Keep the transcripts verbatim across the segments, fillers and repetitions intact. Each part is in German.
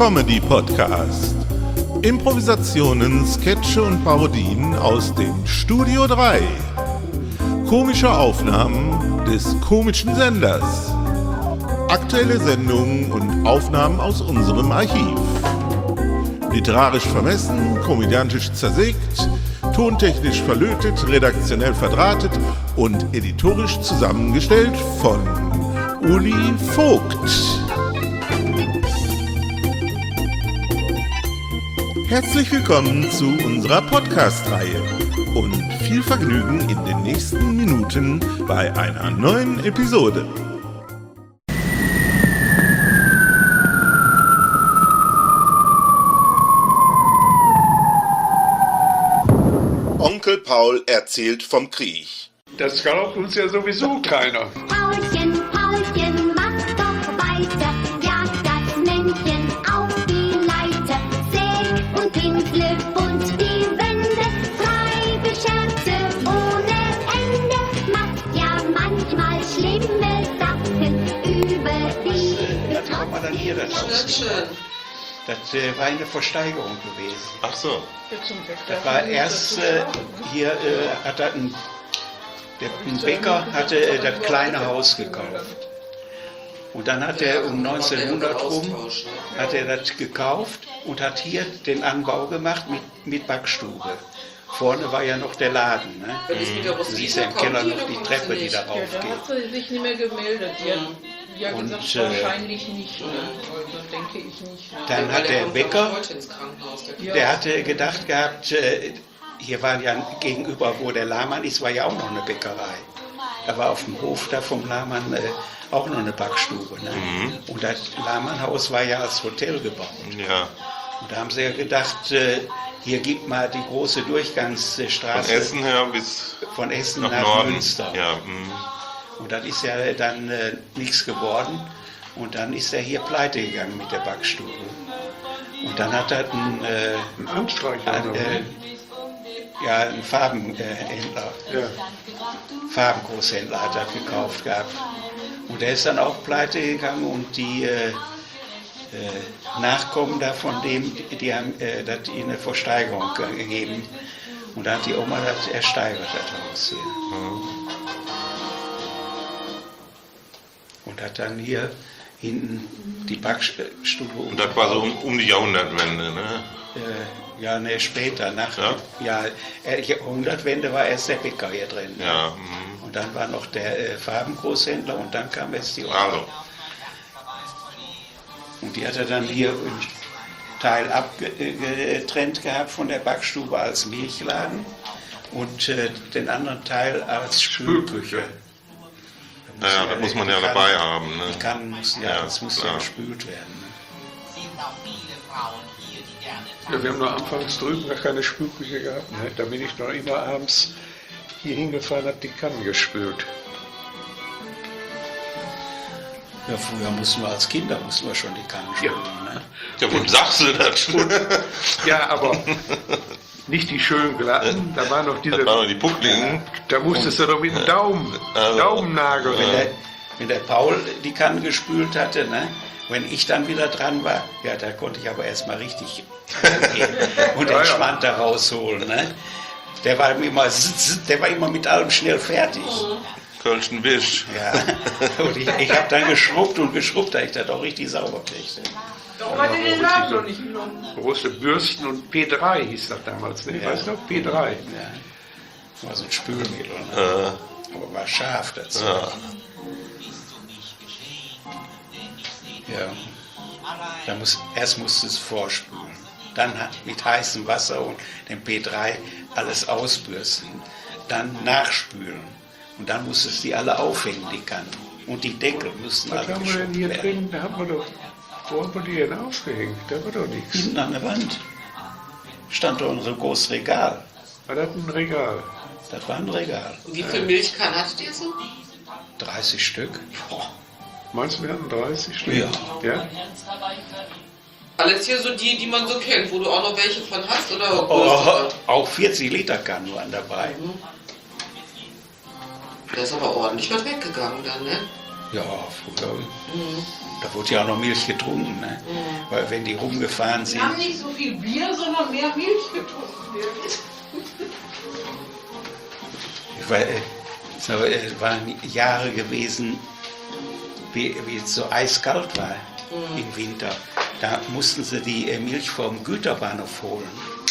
Comedy-Podcast. Improvisationen, Sketche und Parodien aus dem Studio drei. Komische Aufnahmen des komischen Senders. Aktuelle Sendungen und Aufnahmen aus unserem Archiv. Literarisch vermessen, komödiantisch zersägt, tontechnisch verlötet, redaktionell verdrahtet und editorisch zusammengestellt von Uli Vogt. Herzlich willkommen zu unserer Podcast-Reihe und viel Vergnügen in den nächsten Minuten bei einer neuen Episode. Onkel Paul erzählt vom Krieg. Das glaubt uns ja sowieso keiner. Paulchen, Paulchen, mach doch weiter, jag das Männchen auf die Leiter. Säg und pinsle bunt die Wände, treibe Scherze ohne Ende, macht ja manchmal schlimme Sachen über die Das kann man dann hier das Das schön. Das äh, war eine Versteigerung gewesen. Ach so. Das war erst äh, hier äh, hat er ein, der ein Bäcker hatte äh, das kleine Haus gekauft. Und dann hat er um neunzehnhundert rum hat er das gekauft und hat hier den Anbau gemacht mit, mit Backstube. Vorne war ja noch der Laden. Ne? Du siehst ja im Keller noch die Treppe, die darauf Ja, da hat geht. sie sich nicht mehr gemeldet. Die hat ja Und, gesagt, äh, wahrscheinlich nicht. Ne? Also denke ich nicht. Ne? Dann hat der Bäcker, Ja. der hatte gedacht gehabt, äh, hier war ja gegenüber, wo der Lahmann ist, war ja auch noch eine Bäckerei. Da war auf dem Hof da vom Lahmann äh, auch noch eine Backstube. Ne? Mhm. Und das Lahmannhaus war ja als Hotel gebaut. Ja. Und da haben sie ja gedacht, äh, hier gibt mal die große Durchgangsstraße Von Essen her bis von Essen nach, nach, Norden. Münster. Ja, mh. Und das ist ja dann äh, nichts geworden. Und dann ist er hier pleite gegangen mit der Backstube. Und dann hat er einen, äh, Ein Anstreicher. ein, äh, ja, einen Farbenhändler, Ja. Farbengroßhändler hat er gekauft gehabt. Und der ist dann auch pleite gegangen und die äh, äh, Nachkommen da von dem, die, die haben äh, das in eine Versteigerung gegeben. Und da hat die Oma das ersteigert, das Haus hier. Und hat dann hier hinten die Backstube. Und das war so um, um die Jahrhundertwende, ne? Äh, ja, ne, später, nach Ja? ja, äh, Jahrhundertwende war erst der Bäcker hier drin. Ja, mh. Und dann war noch der äh, Farbengroßhändler und dann kam erst die Oma. Also, Und die hat er dann hier einen Teil abgetrennt gehabt von der Backstube als Milchladen und äh, den anderen Teil als Spülküche. Da naja, muss das muss man die ja Kannen- dabei haben, ne? Die Kannen mussten ja, Ja, das musste ja klar. gespült werden. Ja, wir haben nur anfangs drüben gar keine Spülküche gehabt. Ne? Da bin ich noch immer abends hier hingefahren, habe die Kannen gespült. Ja, früher mussten wir als Kinder mussten wir schon die Kannen spülen. Ne? Ja, wem sagst du das? Ja, aber nicht die schön glatten, da waren noch diese, Das waren noch die Puckligen. da musstest du doch mit dem Daumen, Also, Daumennagel. Wenn der, wenn der Paul die Kannen gespült hatte, ne? Wenn ich dann wieder dran war, ja, da konnte ich aber erstmal richtig gehen und Ja, ja. entspannt da rausholen. Ne? Der war immer, der war immer mit allem schnell fertig. Kölschen Wisch. Ja. Und ich, ich habe dann geschrubbt und geschrubbt, da ich das auch richtig sauber kriegte. Warum hat er den Laden noch nicht genommen? Große Bürsten und P drei hieß das damals, ne? Ja. Weißt du noch? P drei. Ja. War so ein Spülmittel, ne? Äh, Aber war scharf dazu. ja. Ja. Da muss, erst musste es vorspülen, dann mit heißem Wasser und dem P drei alles ausbürsten, dann nachspülen und dann musste es die alle aufhängen, die Kannen. Und die Deckel mussten Was alle haben wir denn geschoben hier werden. drin? Da haben wir doch, wo haben wir die denn aufgehängt? Da war doch nichts. Hinten an der Wand stand doch unser großes Regal. War das ein Regal? Das war ein Regal. Wie viel Milchkannen hattet ihr so? dreißig Stück. Boah. Meinst du, wir hatten dreißig Stück? Ja. Ja? Alles hier so die, die man so kennt, wo du auch noch welche von hast? Oder Oh, auch vierzig Liter Kannen waren dabei. Der ist aber ordentlich was weggegangen dann, ne? Ja, früher. Mhm. Da wurde ja auch noch Milch getrunken, ne? Mhm. Weil wenn die rumgefahren sind. Wir haben nicht so viel Bier, sondern mehr Milch getrunken. Weil, so, es waren Jahre gewesen, wie, wie es so eiskalt war mhm. im Winter. Da mussten sie die Milch vom Güterbahnhof holen.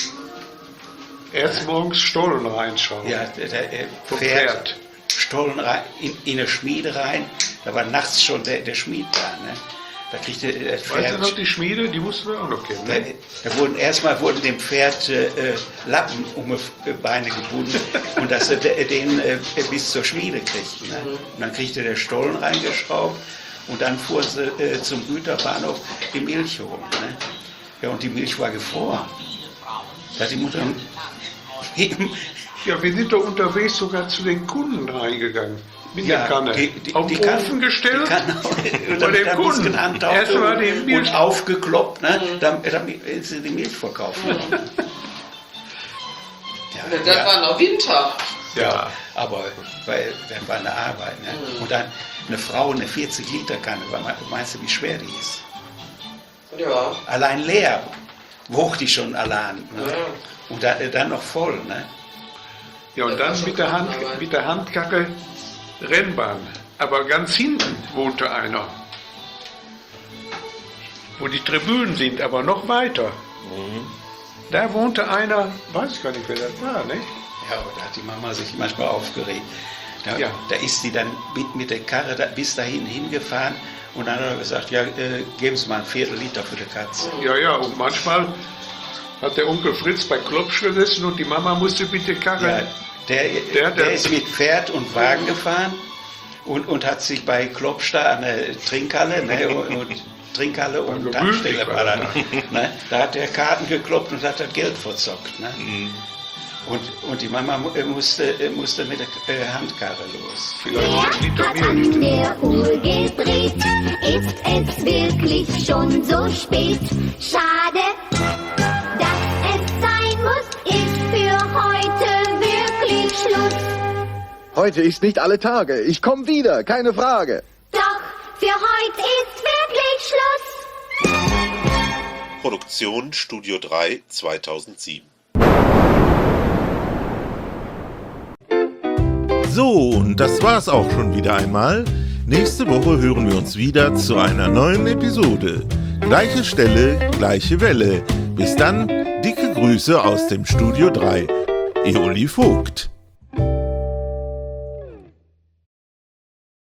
Erst morgens Stollen reinschauen. Ja, der, der Vom Pferd, Pferd. Stollen rein, in, in eine Schmiede rein. Da war nachts schon der, der Schmied da. Ne? Da kriegte das Pferd. Weißt du noch, die Schmiede, die mussten wir auch noch kennen. Da, Ne? da wurden erstmal wurden dem Pferd äh, Lappen um die Beine gebunden und dass er den äh, bis zur Schmiede kriegt. Ne? Und dann kriegte der Stollen reingeschraubt und dann fuhren sie äh, zum Güterbahnhof die Milch holen. Ne? Ja, und die Milch war gefroren. Da hat die Mutter ja, wir sind doch unterwegs sogar zu den Kunden reingegangen. Mit ja, der Kanne. Die, die, auf die den Ofen gestellt. Und dann dem Kunden erstmal den Milch und aufgekloppt, ne, damit, damit sie die Milch verkaufen. Mhm. Ja, das ja. war noch Winter. Ja, aber weil dann war eine Arbeit. Ne? Mhm. Und dann eine Frau, eine vierzig Liter Kanne, meinst du, wie schwer die ist? Ja. Allein leer wog die schon allein. Ne? Ja. Und dann, dann noch voll. Ne? Ja, und dann mit der, Hand, mit der Handkacke Rennbahn. Aber ganz hinten wohnte einer. Wo die Tribünen sind, aber noch weiter. Mhm. Da wohnte einer, weiß ich gar nicht, wer das war, ne? Ja, aber da hat die Mama sich manchmal aufgeregt. Da, ja. da ist sie dann mit, mit der Karre da, bis dahin hingefahren und dann hat er gesagt, ja, äh, geben Sie mal ein Viertel Liter für die Katze. Ja, ja, und manchmal hat der Onkel Fritz bei Klopsch gesessen und die Mama musste mit der Karre... Ja, der, der, der, der ist mit Pferd und Wagen gefahren und, und hat sich bei Klopsch da an der Trinkhalle, ne, und, und Trinkhalle und ja, Tankstelle war da, ne, da hat der Karten gekloppt und hat das Geld verzockt. Ne. Mhm. Und, und die Mama musste, musste mit der Handkarre los. Wer hat an der Uhr gedreht? Ist es wirklich schon so spät? Schade, dass es sein muss, ist für heute wirklich Schluss. Heute ist nicht alle Tage. Ich komme wieder, keine Frage. Doch, für heute ist wirklich Schluss. Produktion Studio drei zweitausendsieben. So, und das war's auch schon wieder einmal. Nächste Woche hören wir uns wieder zu einer neuen Episode. Gleiche Stelle, gleiche Welle. Bis dann, dicke Grüße aus dem Studio drei. Eoli Vogt.